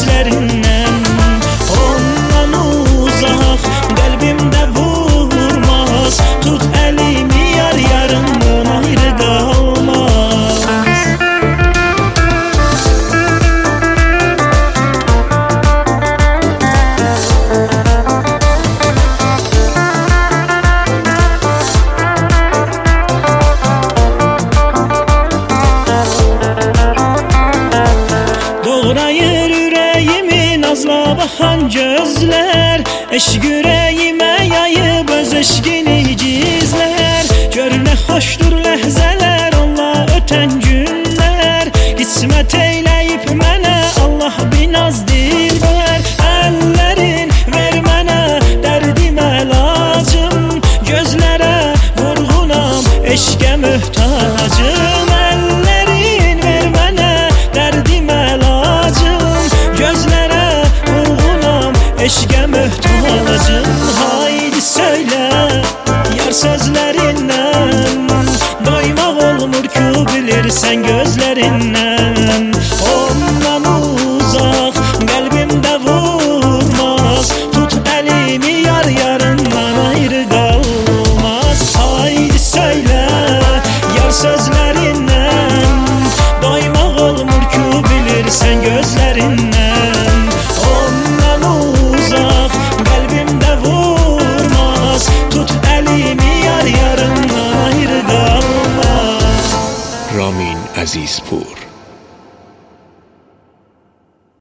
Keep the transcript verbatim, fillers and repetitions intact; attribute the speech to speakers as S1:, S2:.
S1: gözlerinden. Ondan uzak kalbimde vurmaz, tut elimi yar yarından ayrı kalmaz. Doğrayır yüreğimi nazla bakan gözler, eşk yüreğime yayıp öz eşkini gizler. Gör ne hoşdur lehzeler, Allah öten günler, qismət eyləyib mənə Allah binaz dilbər. Əllərin ver mənə dərdim əlacım, gözlərə vurğunam, eşqə möhtacım. Əllərin ver mənə dərdim əlacım, gözlərə vurğunam, eşqə möhtacım. Haydi söyle yar sözlerinden, doymaq olmur ki bilirsən gözlerinden. Ondan uzak kalbimde vurmaz, tut elimi yar yarından ayrı kalmaz. Haydi söyle yar sözlerinden, doymaq olmur ki bilirsən gözlerinden. Ondan uzak kalbimde vurmaz, tut elimi yar yarından ayrı kalmaz.
S2: رامین عزیزپور.